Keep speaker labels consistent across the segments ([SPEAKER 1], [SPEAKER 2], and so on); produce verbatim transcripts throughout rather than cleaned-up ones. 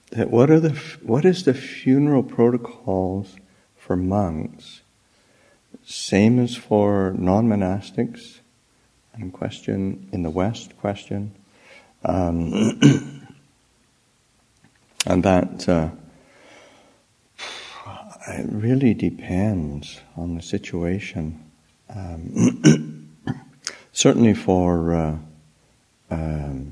[SPEAKER 1] that what are the what is the funeral protocols for monks? Same as for non-monastics. And question in the West question, um, and that uh, it really depends on the situation. Um, certainly for uh, um,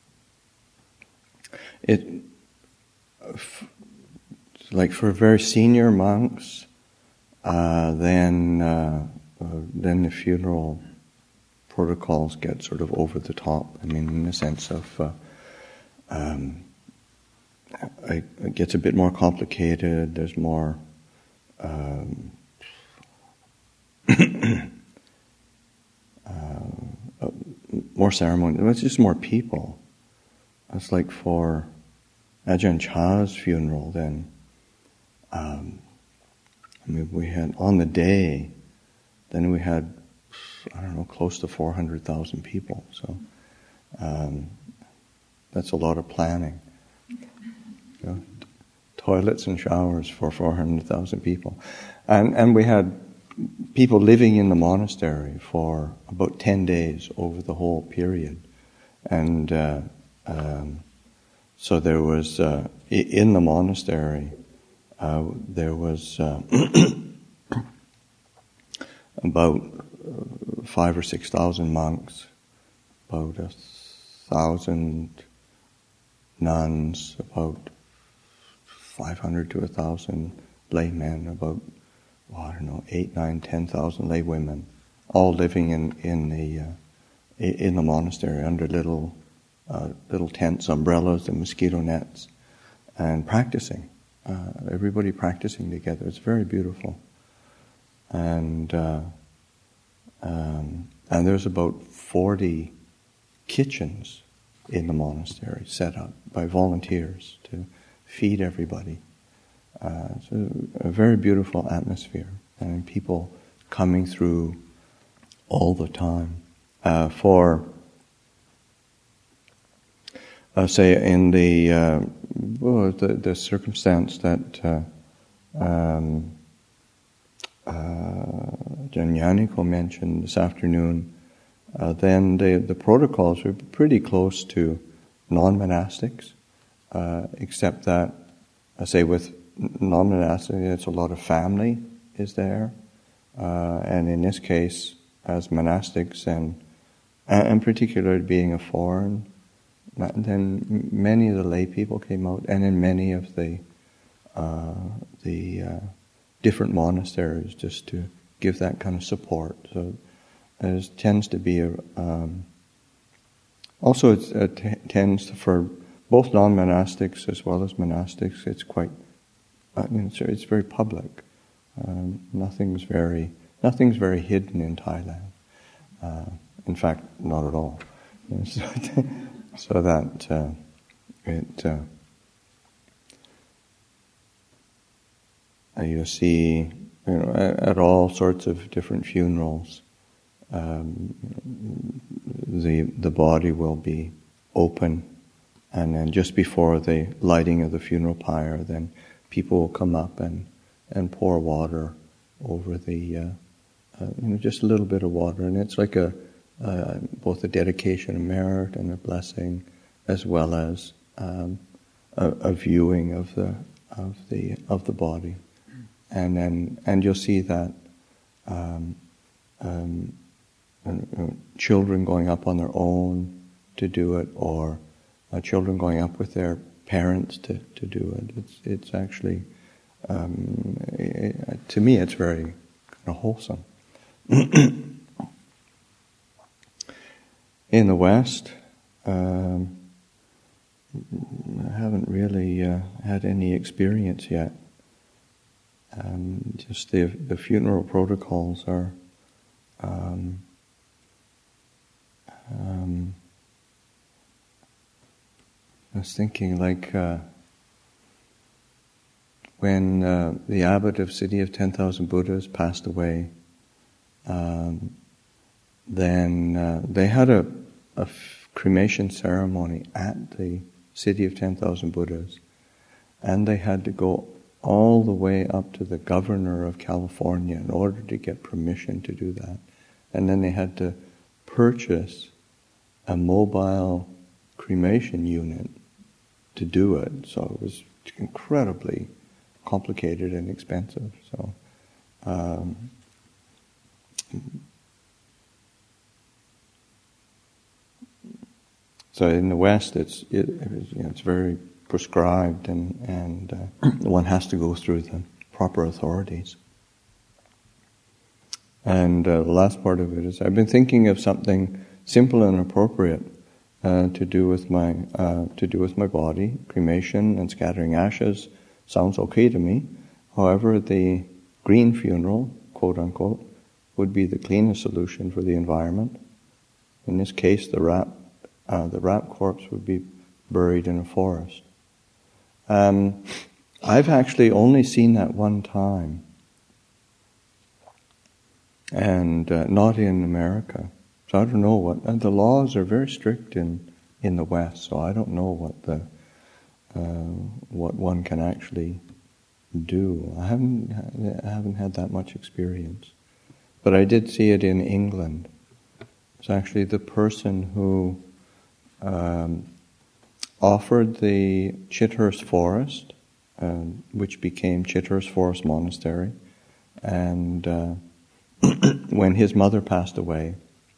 [SPEAKER 1] it, f- like for very senior monks, uh, then uh, uh, then the funeral protocols get sort of over the top. I mean, in the sense of uh, um, it, it gets a bit more complicated. There's more um, uh, more ceremony. It's just more people. It's like for Ajahn Chah's funeral. Then, um, I mean, we had on the day. Then we had, I don't know, close to four hundred thousand people. So um, that's a lot of planning. You know, t- toilets and showers for four hundred thousand people. And and we had people living in the monastery for about ten days over the whole period. And uh, um, so there was, uh, in the monastery, uh, there was uh, about five or six thousand monks, about a thousand nuns, about five hundred to a thousand laymen, about, well, I don't know, eight, nine, ten thousand lay women, all living in in the uh, in the monastery under little uh, little tents, umbrellas, and mosquito nets, and practicing. Uh, everybody practicing together. It's very beautiful. And uh, um, and there's about forty kitchens in the monastery set up by volunteers to feed everybody. Uh, it's a, a very beautiful atmosphere, and people coming through all the time. Uh, for uh, say in the, uh, well, the the circumstance that uh, um, uh, Jan Yaniko mentioned this afternoon, uh, then the the protocols are pretty close to non-monastics, uh, except that, I say with non-monastics, it's a lot of family is there, uh, and in this case, as monastics and and particularly being a foreign, then many of the lay people came out, and in many of the uh, the uh, different monasteries, just to give that kind of support. So it tends to be a um, also it uh, t- tends to, for both non-monastics as well as monastics, it's quite I mean, it's, it's very public. Um, nothing's very nothing's very hidden in Thailand. Uh, in fact, not at all. So, so that uh, it uh, you see, you know, at, at all sorts of different funerals, um, the the body will be open, and then just before the lighting of the funeral pyre, then people will come up and, and pour water over the, uh, uh, you know, just a little bit of water, and it's like a uh, both a dedication of merit and a blessing, as well as um, a, a viewing of the of the of the body, and then and you'll see that um, um, uh, children going up on their own to do it, or uh, children going up with their parents to, to do it. It's it's actually um, it, to me it's very kind of wholesome. In the West, um, I haven't really uh, had any experience yet. Um, just the the funeral protocols are. Um, um, I was thinking, like, uh, when uh, the abbot of City of Ten Thousand Buddhas passed away, um, then uh, they had a, a f- cremation ceremony at the City of Ten Thousand Buddhas, and they had to go all the way up to the governor of California in order to get permission to do that. And then they had to purchase a mobile cremation unit to do it. So it was incredibly complicated and expensive. So, um, so in the West, it's it, it, you know, it's very prescribed, and and uh, one has to go through the proper authorities. And uh, the last part of it is, I've been thinking of something simple and appropriate uh, to do with my uh, to do with my body. Cremation and scattering ashes sounds okay to me. However, the green funeral, quote unquote, would be the cleanest solution for the environment. In this case, the rat uh, the rat corpse would be buried in a forest. Um, I've actually only seen that one time. And uh, not in America. So I don't know what, and the laws are very strict in, in the West, so I don't know what the uh, what one can actually do. I haven't I haven't had that much experience, but I did see it in England. It's actually the person who um, offered the Chithurst Forest, uh, which became Chithurst Forest Monastery, and uh, when his mother passed away,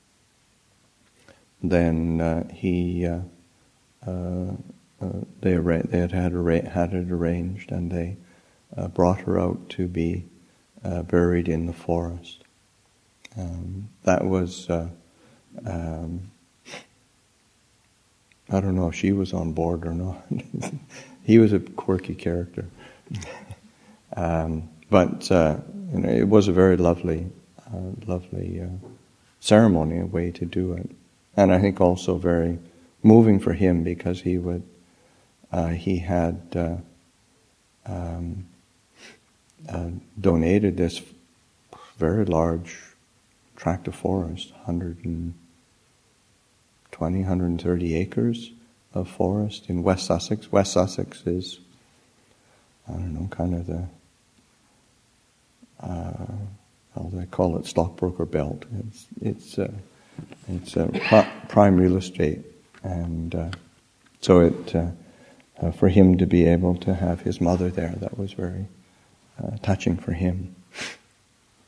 [SPEAKER 1] then uh, he uh, uh, uh, they arra- they had had, arra- had it arranged, and they uh, brought her out to be uh, buried in the forest. Um, that was uh, um, I don't know if she was on board or not. He was a quirky character, um, but uh, you know, it was a very lovely. Uh, lovely uh, ceremony, a way to do it, and I think also very moving for him, because he would uh, he had uh, um, uh, donated this very large tract of forest, one hundred twenty, one hundred thirty acres of forest in West Sussex. West Sussex is, I don't know, kind of the uh, well, they call it stockbroker belt. It's it's uh, it's a uh, prime real estate, and uh, so it uh, uh, for him to be able to have his mother there, that was very uh, touching for him.